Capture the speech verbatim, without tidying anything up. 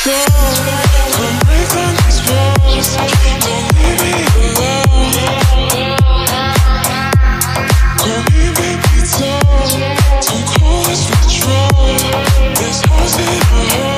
Come break down these walls. Don't leave me alone. Call me baby, don't. Don't call us what's wrong. This house ain't a home.